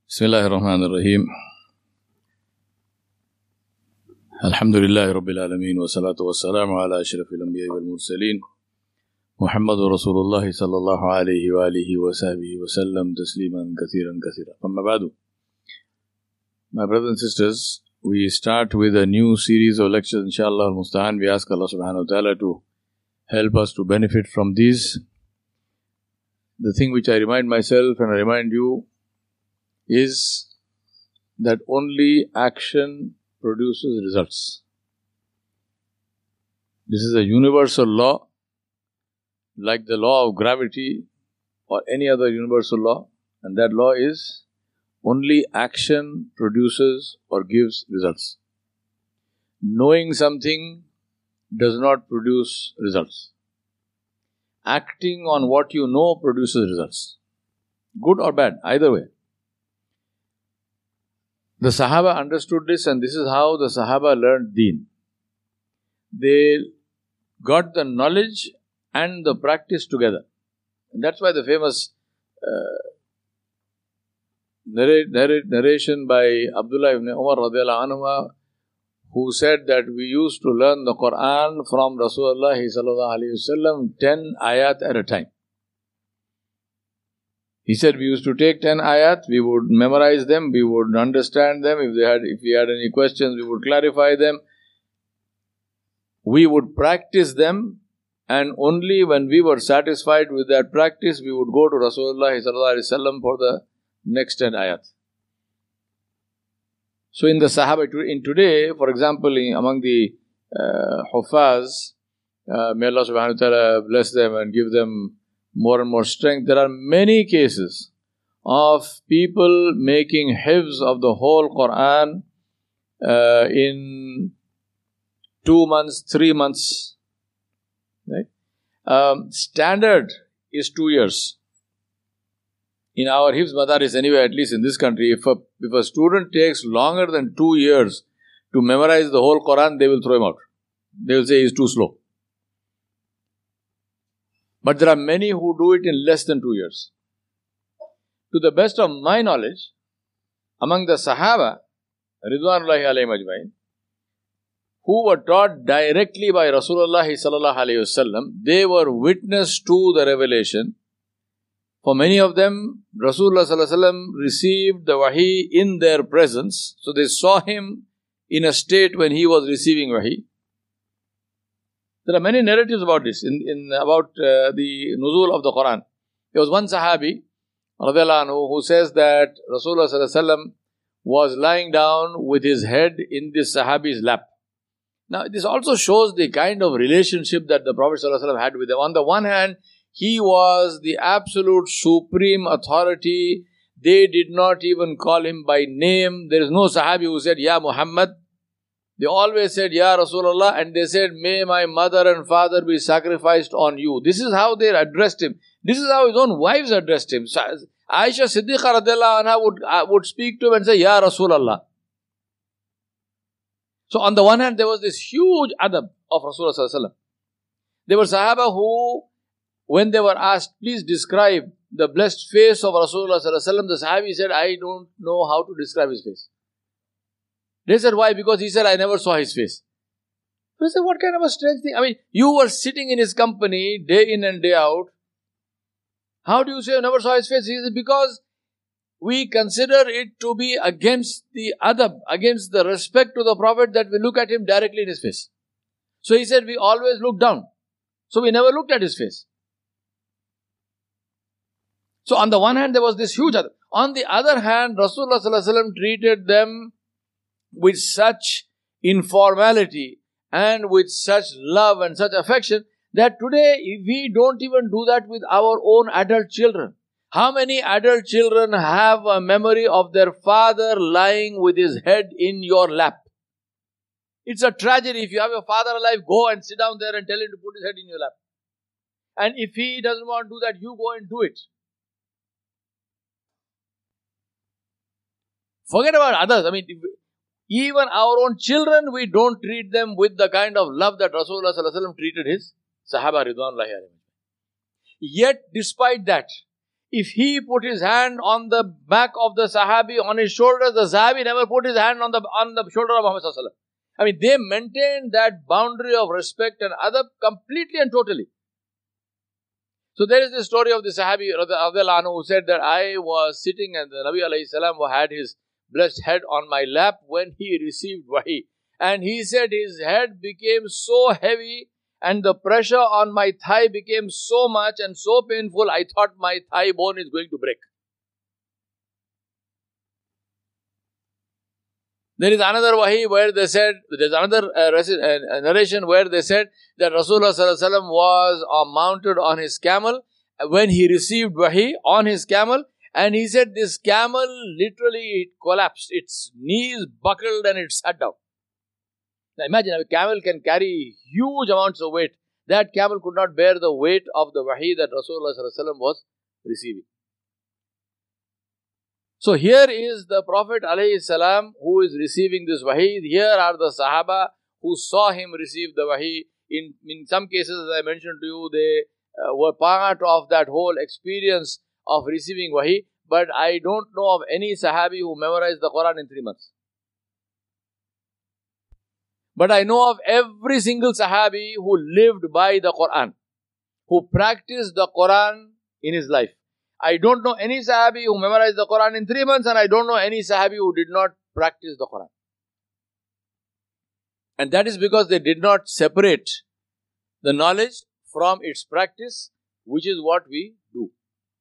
Bismillahirrahmanirrahim. Alhamdulillahi Rabbil Alameen wa salatu wa salamu ala ashrafil anbiya wal mursaleen. Muhammadur Rasulullah sallallahu alayhi wa alihi wa sahbihi wa sallam tasliman kathiran. Amma ba'du. My brothers and sisters, we start with a new series of lectures, inshallah al-musta'an. We ask Allah subhanahu wa ta'ala to help us to benefit from these. The thing which I remind myself and I remind you is that only action produces results. This is a universal law, like the law of gravity or any other universal law, and that law is only action produces or gives results. Knowing something does not produce results. Acting on what you know produces results. Good or bad, either way. The Sahaba understood this, and this is how the Sahaba learned Deen. They got the knowledge and the practice together. And that's why the famous narration by Abdullah ibn Umar radiallahu anhu, who said that we used to learn the Quran from Rasulullah sallallahu alayhi wasallam 10 ayat at a time. He said we used to take 10 ayat, we would memorize them, we would understand them. If we had any questions, we would clarify them. We would practice them, and only when we were satisfied with that practice, we would go to Rasulullah sallallahu alaihi wasallam for the next 10 ayat. So in the Sahaba, in today, for example, among the Hufaz, may Allah subhanahu wa ta'ala bless them and give them more and more strength. There are many cases of people making hifz of the whole Quran in 2 months, 3 months. Right? Standard is 2 years. In our hifz madaris anyway, at least in this country, if a student takes longer than 2 years to memorize the whole Quran, they will throw him out. They will say he is too slow. But there are many who do it in less than 2 years. To the best of my knowledge, among the Sahaba, Ridwanullahi alayhim ajmain, who were taught directly by Rasulullah sallallahu alayhi wasallam, they were witness to the revelation. For many of them, Rasulullah sallallahu alayhi wasallam received the wahi in their presence. So they saw him in a state when he was receiving wahi. There are many narratives about this, about the nuzul of the Quran. There was one Sahabi, radiallahu anhu, who says that Rasulullah sallallahu alaihi wasallam was lying down with his head in this Sahabi's lap. Now, this also shows the kind of relationship that the Prophet sallallahu alaihi wasallam had with them. On the one hand, he was the absolute supreme authority. They did not even call him by name. There is no Sahabi who said, Ya Muhammad. They always said, Ya Rasulullah, and they said, may my mother and father be sacrificed on you. This is how they addressed him. This is how his own wives addressed him. Aisha Siddiqa radiallahu anha would speak to him and say, Ya Rasulullah. So on the one hand, there was this huge adab of Rasulullah sallallahu alaihi wasallam. There were Sahaba who, when they were asked, please describe the blessed face of Rasulullah sallallahu alaihi wasallam, the Sahabi said, I don't know how to describe his face. They said, why? Because he said, I never saw his face. They said, what kind of a strange thing? I mean, you were sitting in his company day in and day out. How do you say you never saw his face? He said, because we consider it to be against the adab, against the respect to the Prophet, that we look at him directly in his face. So he said, we always look down. So we never looked at his face. So on the one hand, there was this huge adab. On the other hand, Rasulullah sallallahu alaihi wasallam treated them with such informality and with such love and such affection that today we don't even do that with our own adult children. How many adult children have a memory of their father lying with his head in your lap? It's a tragedy. If you have your father alive, go and sit down there and tell him to put his head in your lap. And if he doesn't want to do that, you go and do it. Forget about others. I mean, even our own children, we don't treat them with the kind of love that Rasulullah sallallahu alaihi wasallam treated his Sahaba Ridwanullahi alayhim. Yet, despite that, If he put his hand on the back of the Sahabi, on his shoulders, the Sahabi never put his hand on the shoulder of Muhammad sallallahu alaihi wasallam. I mean, they maintained that boundary of respect and adab completely and totally. So there is the story of the Sahabi radiallahu anhu who said that I was sitting and the Nabi alayhi salam had his blessed head on my lap when he received wahi. And he said his head became so heavy and the pressure on my thigh became so much and so painful, I thought my thigh bone is going to break. There is another wahi where they said, there is another narration where they said that Rasulullah sallallahu alaihi wasallam was mounted on his camel when he received wahi on his camel, and he said this camel literally it collapsed, its knees buckled and it sat down. Now imagine a camel can carry huge amounts of weight. That camel could not bear the weight of the wahi that Rasulullah sallallahu alaihi wasallam was receiving. So here is the Prophet alayhi salam who is receiving this wahi. Here are the Sahaba who saw him receive the wahi. In some cases, as I mentioned to you, they were part of that whole experience of receiving wahi. But I don't know of any Sahabi who memorized the Quran in 3 months. But I know of every single Sahabi who lived by the Quran, who practiced the Quran in his life. I don't know any Sahabi who memorized the Quran in 3 months, and I don't know any Sahabi who did not practice the Quran. And that is because they did not separate the knowledge from its practice, which is what we do.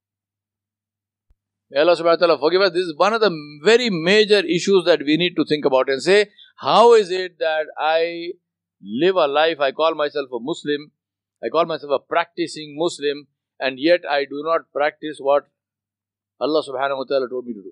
May Allah subhanahu wa ta'ala forgive us. This is one of the very major issues that we need to think about and say, how is it that I live a life, I call myself a Muslim, I call myself a practicing Muslim, and yet I do not practice what Allah subhanahu wa ta'ala told me to do.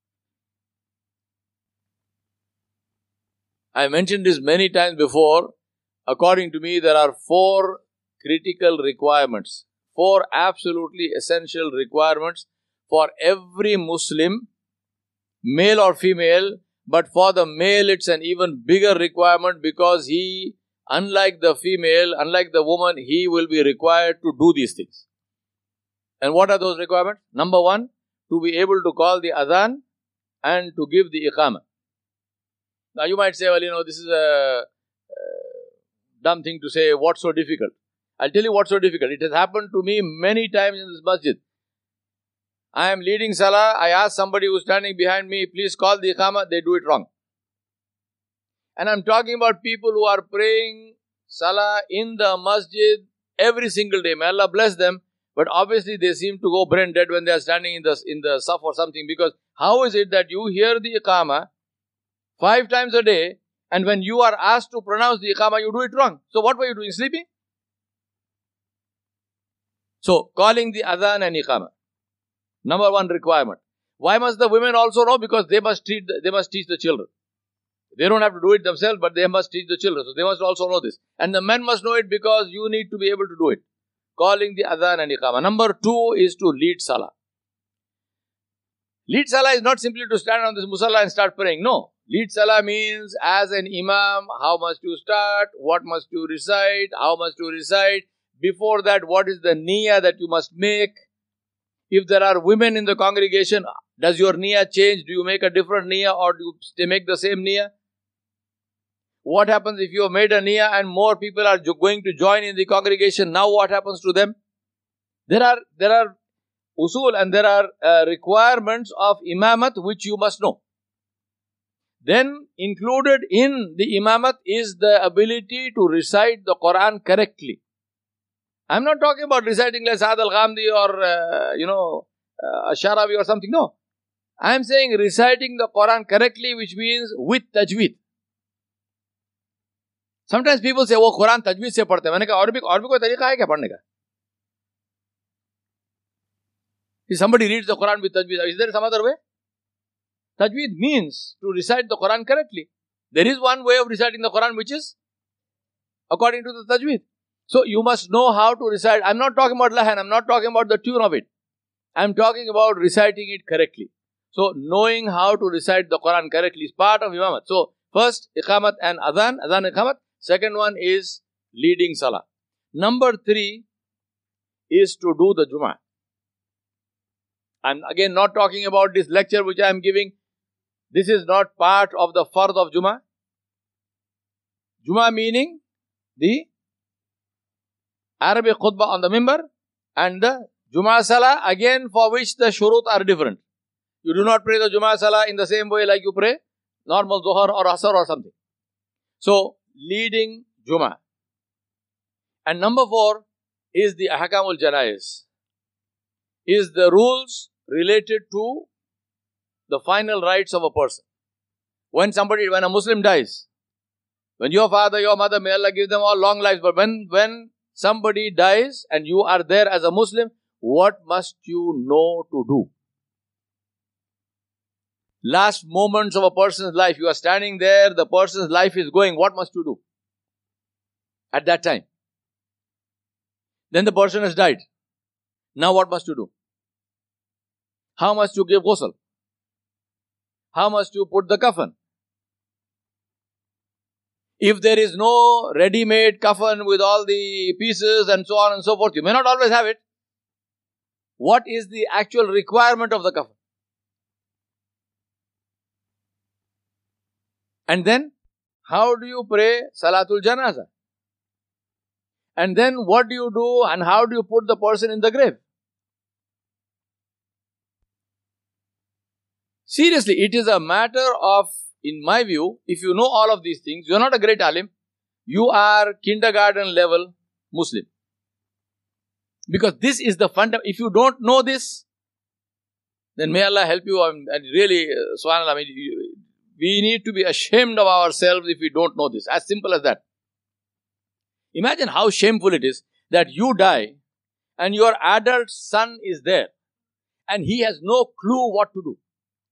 I mentioned this many times before. According to me, there are 4 critical requirements, 4 absolutely essential requirements for every Muslim, male or female. But for the male, it's an even bigger requirement because he, unlike the female, unlike the woman, he will be required to do these things. And what are those requirements? Number 1, to be able to call the adhan and to give the iqamah. Now you might say, well, this is a dumb thing to say, what's so difficult? I'll tell you what's so difficult. It has happened to me many times in this masjid. I am leading salah, I ask somebody who's standing behind me, please call the iqamah, they do it wrong. And I'm talking about people who are praying salah in the masjid every single day. May Allah bless them. But obviously they seem to go brain dead when they are standing in the saf or something, because how is it that you hear the iqamah 5 times a day and when you are asked to pronounce the iqamah, you do it wrong? So what were you doing? Sleeping? So calling the adhan and iqamah. Number 1 requirement. Why must the women also know? Because they must teach the children. They don't have to do it themselves, but they must teach the children. So they must also know this. And the men must know it because you need to be able to do it. Calling the adhan and iqamah. Number 2 is to lead salah. Lead salah is not simply to stand on this musalla and start praying. No. Lead salah means as an imam, how must you start, what must you recite, how must you recite. Before that, what is the niyyah that you must make. If there are women in the congregation, does your niyyah change? Do you make a different niyyah or do you make the same niyyah? What happens if you have made a niyyah and more people are going to join in the congregation? Now what happens to them? There are usul and there are requirements of imamat which you must know. Then included in the imamat is the ability to recite the Quran correctly. I'm not talking about reciting like Saad al-Ghamdi or, Asharawi or something. No. I'm saying reciting the Quran correctly, which means with tajweed. Sometimes people say, oh, Quran tajweed se padhte. मैंने कहा, और भी कोई तरीका है क्या पढ़ने का? If somebody reads the Quran with tajweed, is there some other way? Tajweed means to recite the Quran correctly. There is one way of reciting the Quran which is according to the tajweed. So you must know how to recite. I'm not talking about lahan, I'm not talking about the tune of it. I'm talking about reciting it correctly. So knowing how to recite the Quran correctly is part of imamat. So first, iqamat and adhan iqamat. Second one is leading salah. Number 3 is to do the Jum'ah. I'm again not talking about this lecture which I am giving. This is not part of the fard of Jummah. Jummah meaning the Arabic khutbah on the mimbar, and the Jummah Salah, again for which the shurut are different. You do not pray the Jummah Salah in the same way like you pray normal Zuhr or Asr or something. So, leading Jummah. And number 4 is the Ahkamul Janaiz. Is the rules related to the final rights of a person. When a Muslim dies, when your father, your mother, may Allah give them all long lives, but when somebody dies and you are there as a Muslim, what must you know to do? Last moments of a person's life, you are standing there, the person's life is going, what must you do at that time? Then the person has died. Now what must you do? How must you give ghusl? How must you put the kafan? If there is no ready-made kafan with all the pieces and so on and so forth, you may not always have it. What is the actual requirement of the kafan? And then, how do you pray Salatul Janazah? And then, what do you do and how do you put the person in the grave? Seriously, it is a matter of, in my view, if you know all of these things, you are not a great alim, you are kindergarten level Muslim. Because this is the fundamental. If you don't know this, then may Allah help you. And really, subhanAllah, we need to be ashamed of ourselves if we don't know this. As simple as that. Imagine how shameful it is that you die and your adult son is there and he has no clue what to do.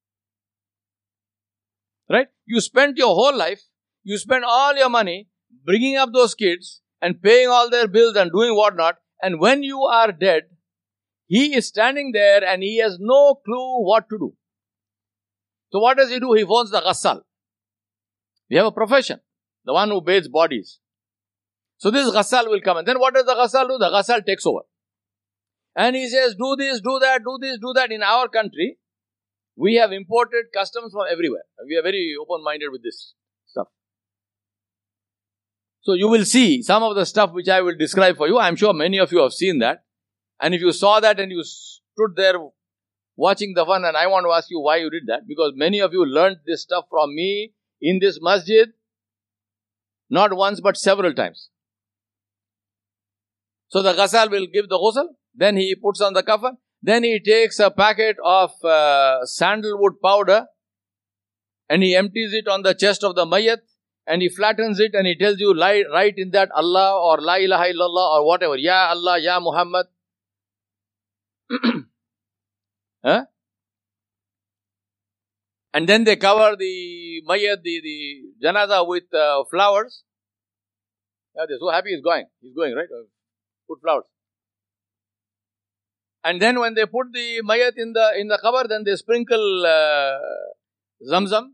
Right? You spent your whole life, you spent all your money bringing up those kids and paying all their bills and doing whatnot, and when you are dead, he is standing there and he has no clue what to do. So what does he do? He phones the ghassal. We have a profession, the one who bathes bodies. So this ghassal will come, and then what does the ghassal do? The ghassal takes over. And he says, do this, do that, do this, do that. In our country, we have imported customs from everywhere. We are very open-minded with this stuff. So you will see some of the stuff which I will describe for you. I am sure many of you have seen that. And if you saw that and you stood there watching the fun, and I want to ask you why you did that. Because many of you learned this stuff from me in this masjid, not once but several times. So the ghasal will give the ghusl, then he puts on the kafan, then he takes a packet of sandalwood powder and he empties it on the chest of the mayyat and he flattens it and he tells you, write in that Allah or La ilaha illallah or whatever, Ya Allah, Ya Muhammad. Huh? And then they cover the mayyat, the janaza with flowers. Yeah, they're so happy he's going. He's going, right? Put flowers. And then when they put the mayyat in the cover, then they sprinkle zamzam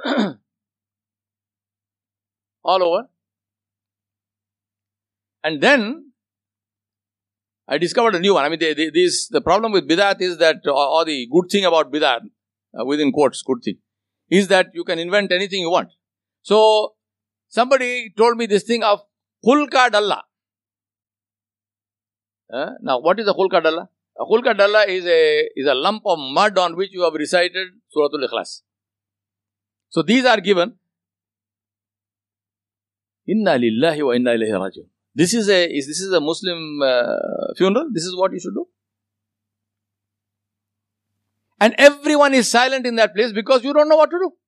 all over. And then I discovered a new one. The problem with bid'at is that, or the good thing about bid'at, within quotes, good thing, is that you can invent anything you want. So somebody told me this thing of khulka dalla. Now, what is a khulka dalla? A khulka dalla is a lump of mud on which you have recited Suratul Ikhlas. So these are given. Inna lillahi wa inna ilayhi raji'un. This is a Muslim funeral. This is what you should do. And everyone is silent in that place because you don't know what to do.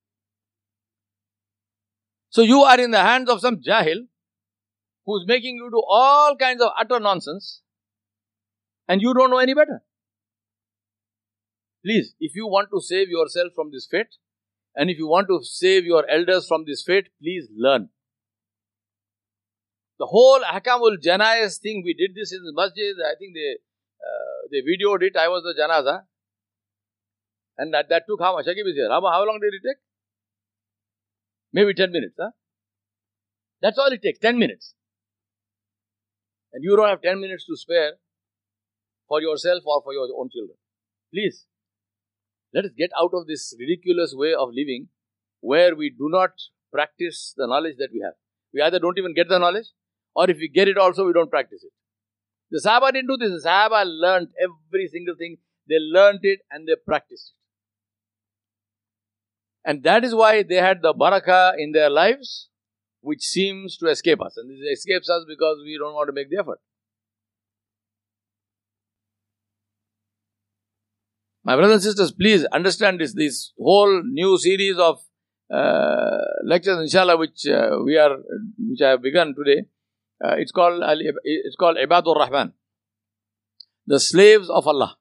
So you are in the hands of some jahil who is making you do all kinds of utter nonsense. And you don't know any better. Please, if you want to save yourself from this fate, and if you want to save your elders from this fate, please learn. The whole Ahkamul Janaiz thing, we did this in the masjid. I think they videoed it. I was the janaza. And that took how much? Shakib is here. How long did it take? Maybe 10 minutes. Huh? That's all it takes, 10 minutes. And you don't have 10 minutes to spare for yourself or for your own children. Please, Let us get out of this ridiculous way of living where we do not practice the knowledge that we have. We either don't even get the knowledge, or if we get it also, we don't practice it. The Sahaba didn't do this. The Sahaba learned every single thing. They learned it and they practiced it. And that is why they had the barakah in their lives, which seems to escape us. And this escapes us because we don't want to make the effort. My brothers and sisters, please understand this. This whole new series of lectures, inshallah, which I have begun today, it's called Ibadur Rahman, the slaves of Allah.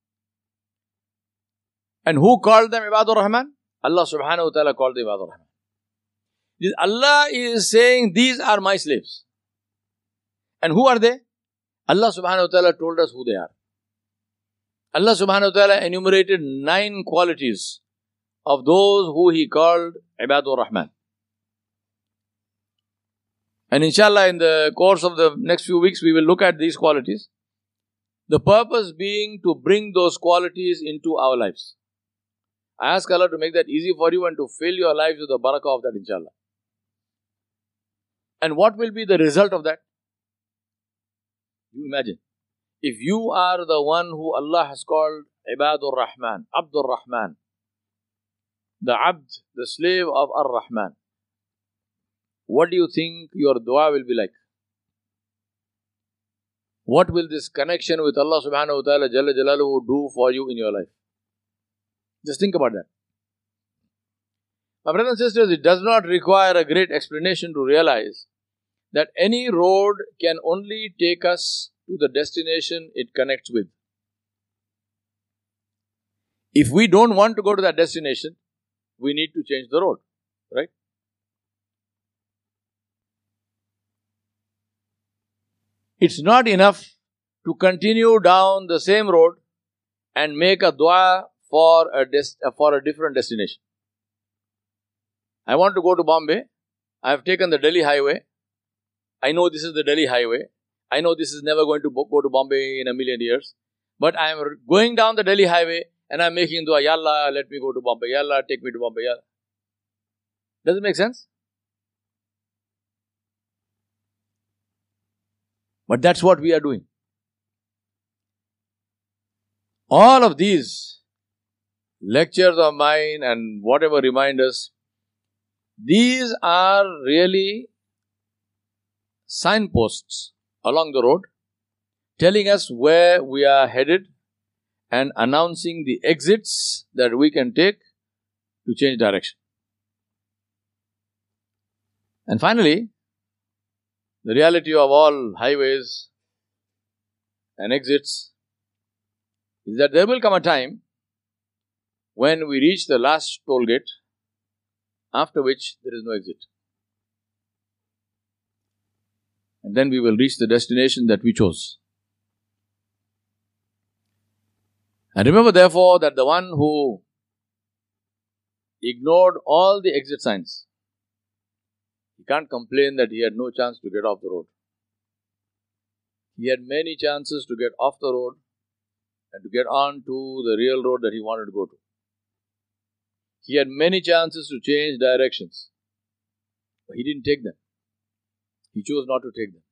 And who called them Ibadur Rahman? Allah subhanahu wa ta'ala called them Ibadur Rahman. Allah is saying, these are my slaves. And who are they? Allah subhanahu wa ta'ala told us who they are. Allah subhanahu wa ta'ala enumerated 9 qualities of those who He called Ibadur Rahman. And inshallah, in the course of the next few weeks, we will look at these qualities. The purpose being to bring those qualities into our lives. I ask Allah to make that easy for you and to fill your lives with the barakah of that, inshallah. And what will be the result of that? You imagine. If you are the one who Allah has called Ibadur Rahman, Abdur Rahman, the Abd, the slave of Ar-Rahman, what do you think your dua will be like? What will this connection with Allah subhanahu wa ta'ala Jalla Jalaluhu do for you in your life? Just think about that. My brothers and sisters, it does not require a great explanation to realize that any road can only take us to the destination it connects with. If we don't want to go to that destination, we need to change the road, right? It's not enough to continue down the same road and make a dua for a different destination. I want to go to Bombay. I have taken the Delhi highway. I know this is the Delhi highway. I know this is never going to go to Bombay in a million years. But I am going down the Delhi highway and I am making dua, Ya Allah, let me go to Bombay. Ya Allah, take me to Bombay. Ya Allah. Does it make sense? But that's what we are doing. All of these lectures of mine and whatever reminders, these are really signposts along the road, telling us where we are headed and announcing the exits that we can take to change direction. And finally, the reality of all highways and exits is that there will come a time when we reach the last toll gate, after which there is no exit. And then we will reach the destination that we chose. And remember therefore that the one who ignored all the exit signs, he can't complain that he had no chance to get off the road. He had many chances to get off the road and to get on to the real road that he wanted to go to. He had many chances to change directions, but he didn't take them. He chose not to take them.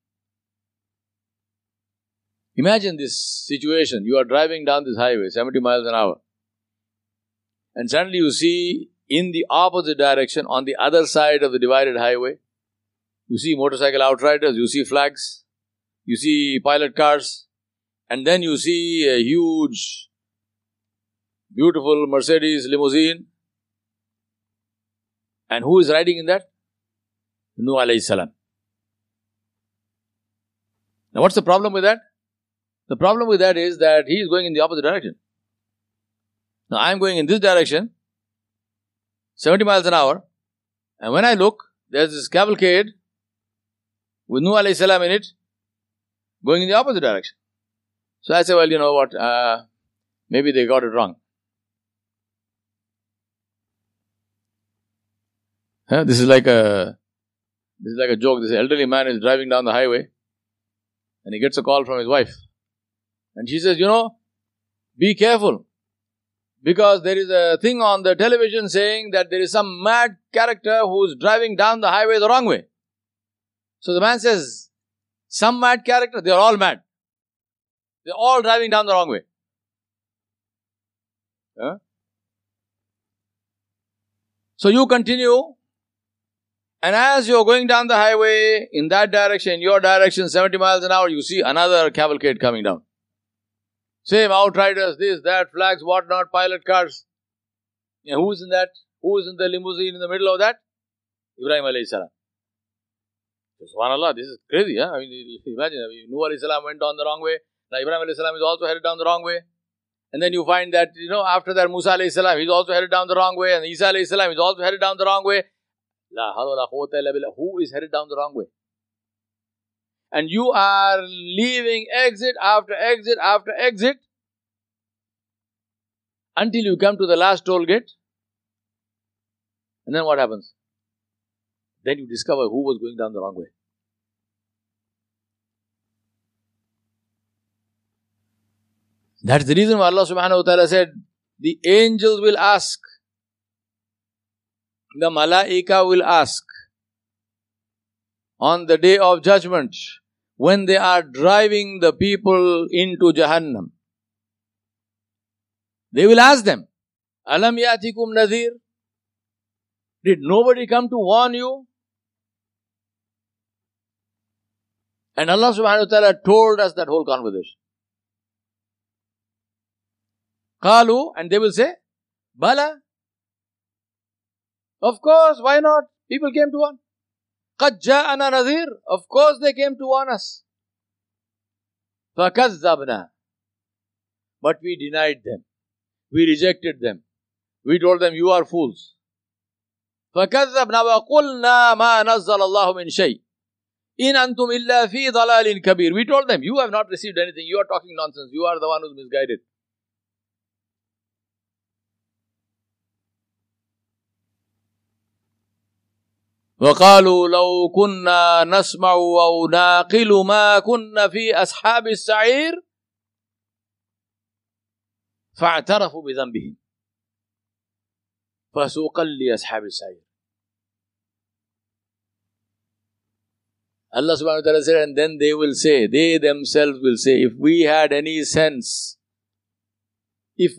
Imagine this situation. You are driving down this highway, 70 miles an hour, and suddenly you see in the opposite direction, on the other side of the divided highway, you see motorcycle outriders, you see flags, you see pilot cars, and then you see a huge, beautiful Mercedes limousine. And who is riding in that? Nuh alayhi salam. Now what's the problem with that? The problem with that is that he is going in the opposite direction. Now I am going in this direction, 70 miles an hour, and when I look, there's this cavalcade with Nuh alayhi salam in it, going in the opposite direction. So I say, well, you know what, maybe they got it wrong. This is like a joke. This elderly man is driving down the highway and he gets a call from his wife. And she says, you know, be careful. Because there is a thing on the television saying that there is some mad character who's driving down the highway the wrong way. So the man says, some mad character, they're all mad. They're all driving down the wrong way. Huh? So you continue, and as you're going down the highway, in that direction, your direction, 70 miles an hour, you see another cavalcade coming down. Same outriders, this, that, flags, whatnot, pilot cars. And who is in that? Who is in the limousine in the middle of that? Ibrahim alayhi salam. SubhanAllah, this is crazy, huh? I mean, imagine, Nuh alayhi salam went down the wrong way. Now Ibrahim alayhi salam is also headed down the wrong way. And then you find that, after that Musa alayhi salam, he's also headed down the wrong way. And Isa alayhi salam is also headed down the wrong way. La hawla wa la quwwata illa billah. Who is headed down the wrong way? And you are leaving exit after exit after exit until you come to the last toll gate. And then what happens? Then you discover who was going down the wrong way. That's the reason why Allah subhanahu wa ta'ala said, the angels will ask, the malaika will ask on the day of judgment, when they are driving the people into Jahannam. They will ask them, Alam yatikum nadhir? Did nobody come to warn you? And Allah subhanahu wa ta'ala told us that whole conversation. Qalu, and they will say, Bala. Of course, why not? People came to warn. Qad ja'ana nadhir. Of course they came to warn us. فَكَذَّبْنَا. But we denied them. We rejected them. We told them, you are fools. فَكَذَّبْنَا وَقُلْنَا مَا نَزَّلَ اللَّهُ مِنْ شَيْءٍ إِنْ أَنْتُمْ إِلَّا فِي ضَلَالٍ كَبِيرٍ. We told them, you have not received anything. You are talking nonsense. You are the one who's misguided. وَقَالُوا لَوْ كُنَّا نَسْمَعُ أَوْ نَاقِلُ مَا كُنَّا فِي أَصْحَابِ السَّعِيرِ فَاعْتَرَفُوا بِذَنْبِهِمْ فَسُوقًا لِأَصْحَابِ السَّعِيرِ. Allah subhanahu wa ta'ala said, and then they will say, they themselves will say, if we had any sense, لَوْ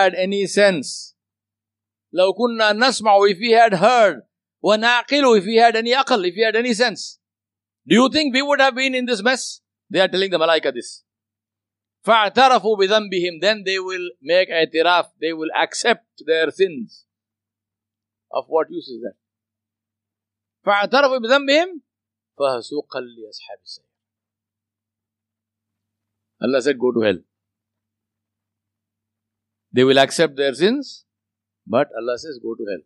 كُنَّا نَسْمَعُ, if we had heard, وَنَعْقِلُ, if we had any aql, if we had any sense, do you think we would have been in this mess? They are telling the malaika this. فَاعْتَرَفُوا بِذَنْبِهِمْ, then they will make i'tiraf, they will accept their sins. Of what use is that? فَاعْتَرَفُوا بِذَنْبِهِمْ فَسُوقًا لِأَصْحَابِ السَّعِيرِ. Allah said, go to hell. They will accept their sins, but Allah says, go to hell.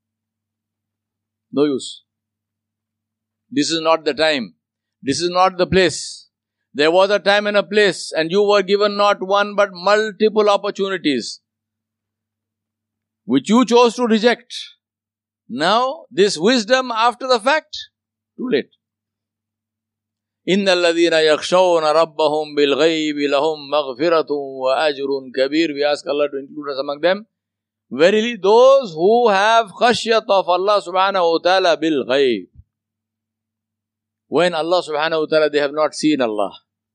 No use. This is not the time. This is not the place. There was a time and a place, and you were given not one but multiple opportunities, which you chose to reject. Now, this wisdom after the fact, too late. إِنَّ الَّذِينَ يَخْشَوْنَ رَبَّهُمْ بِالْغَيْبِ لَهُمْ مَغْفِرَةٌ وَأَجْرٌ كَبِيرٌ. We ask Allah to include us among them. Verily, those who have khashyat of Allah subhanahu wa ta'ala bil ghayb. When Allah subhanahu wa ta'ala, they have not seen Allah.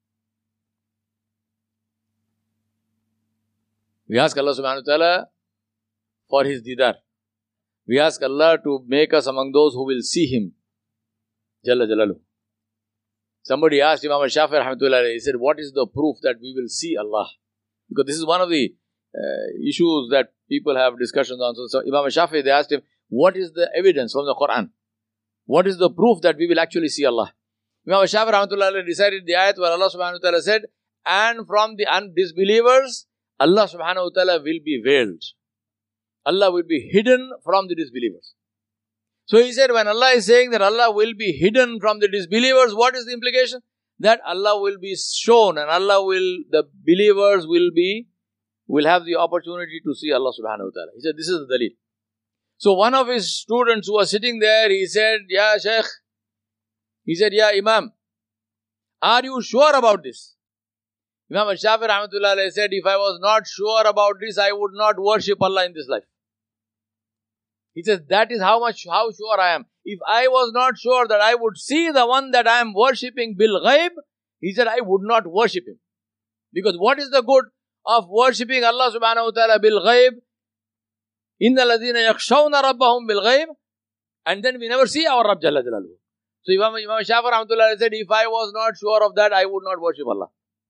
We ask Allah subhanahu wa ta'ala for His didar. We ask Allah to make us among those who will see Him. Jalla Jalaluhu. Somebody asked Imam Shafi rahmatullah, he said, what is the proof that we will see Allah? Because this is one of the issues that people have discussions on. So Imam Shafi, they asked him, what is the evidence from the Quran? What is the proof that we will actually see Allah? Imam Shafi rahmatullah decided the ayat where Allah subhanahu wa ta'ala said, and from the disbelievers, Allah subhanahu wa ta'ala will be veiled. Allah will be hidden from the disbelievers. So he said, when Allah is saying that Allah will be hidden from the disbelievers, what is the implication? That Allah will be shown and the believers will have the opportunity to see Allah subhanahu wa ta'ala. He said, this is the dalil. So one of his students who was sitting there, he said, Ya Shaykh, he said, Ya Imam, are you sure about this? Imam Shafi rahmatullah alayhi said, if I was not sure about this, I would not worship Allah in this life. He says, that is how sure I am. If I was not sure that I would see the one that I am worshipping bil ghaib, he said, I would not worship him. Because what is the good of worshipping Allah subhanahu wa ta'ala bil ghaib? Inna ladhina yakshawna rabbahum bil ghaib. And then we never see our Rabb Jalla Jalaluhu. So Imam Shafi rahmatullah said, if I was not sure of that, I would not worship Allah.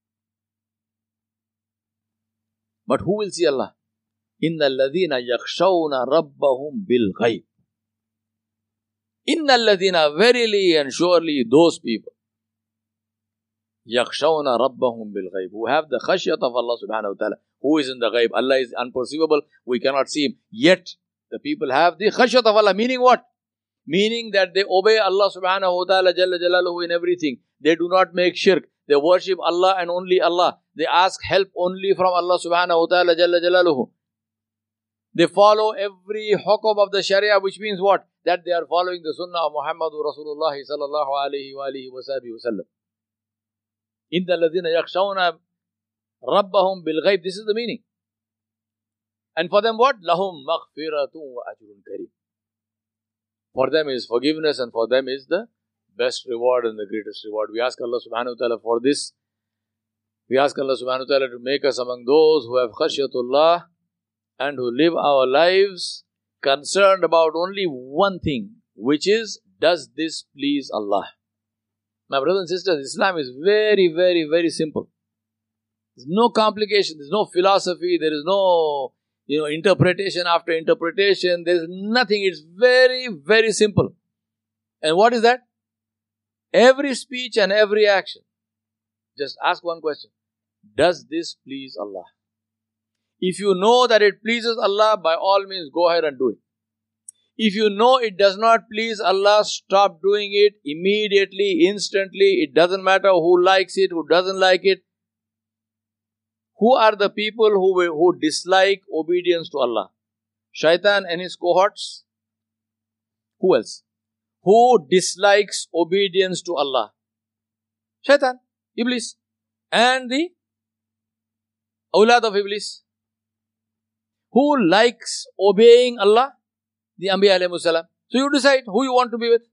But who will see Allah? Inna alladhina yakshawna rabbahum bil ghaib. Inna alladhina, verily and surely those people, yakshawna rabbahum bil ghaib, who have the khashyat of Allah subhanahu wa ta'ala. Who is in the ghaib? Allah is unperceivable, we cannot see him. Yet, the people have the khashyat of Allah. Meaning what? Meaning that they obey Allah subhanahu wa ta'ala Jalla Jalaluhu in everything. They do not make shirk. They worship Allah and only Allah. They ask help only from Allah subhanahu wa ta'ala Jalla Jalaluhu. They follow every hukum of the Sharia, which means what? That they are following the Sunnah of Muhammadur Rasulullah sallallahu alayhi wa alihi wa sallam. Inna alladhina yakshawna rabbahum bil ghaib. This is the meaning. And for them what? Lahum maghfiratun wa ajrun kareem. For them is forgiveness, and for them is the best reward and the greatest reward. We ask Allah subhanahu wa ta'ala for this. We ask Allah subhanahu wa ta'ala to make us among those who have khashyatullah and who live our lives concerned about only one thing, which is, does this please Allah? My brothers and sisters, Islam is very, very, very simple. There's no complication, there's no philosophy, there is no interpretation after interpretation, there is nothing. It's very, very simple. And what is that? Every speech and every action. Just ask one question. Does this please Allah? If you know that it pleases Allah, by all means go ahead and do it. If you know it does not please Allah, stop doing it immediately, instantly. It doesn't matter who likes it, who doesn't like it. Who are the people who dislike obedience to Allah? Shaitan and his cohorts. Who else? Who dislikes obedience to Allah? Shaitan, Iblis, and the awlad of Iblis. Who likes obeying Allah? The Anbiya alayhimus salam. So you decide who you want to be with.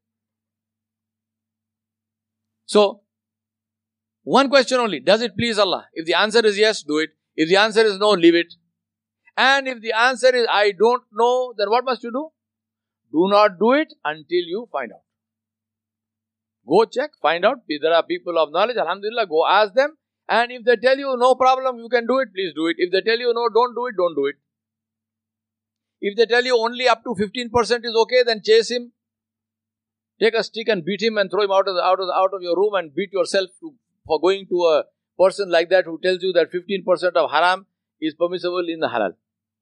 So, one question only. Does it please Allah? If the answer is yes, do it. If the answer is no, leave it. And if the answer is I don't know, then what must you do? Do not do it until you find out. Go check, find out. If there are people of knowledge, alhamdulillah, go ask them. And if they tell you no problem, you can do it, please do it. If they tell you no, don't do it, don't do it. If they tell you only up to 15% is okay, then chase him. Take a stick and beat him and throw him out of your room and beat yourself for going to a person like that who tells you that 15% of haram is permissible in the halal.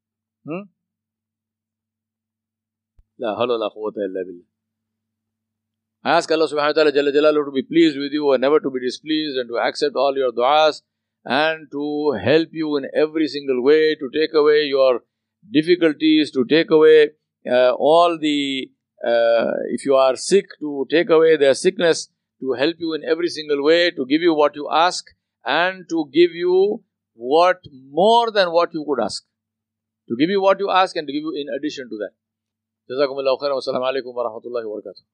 La hawla la quwwata illa billah. I ask Allah subhanahu wa ta'ala Jalla Jalaluhu to be pleased with you and never to be displeased, and to accept all your du'as and to help you in every single way, to take away your difficulties, to take away all the, if you are sick, to take away their sickness, to help you in every single way, to give you what you ask, and to give you what more than what you could ask. To give you what you ask and to give you in addition to that. Jazakumullahu khairan wa assalamu alaikum wa rahmatullahi wa barakatuh.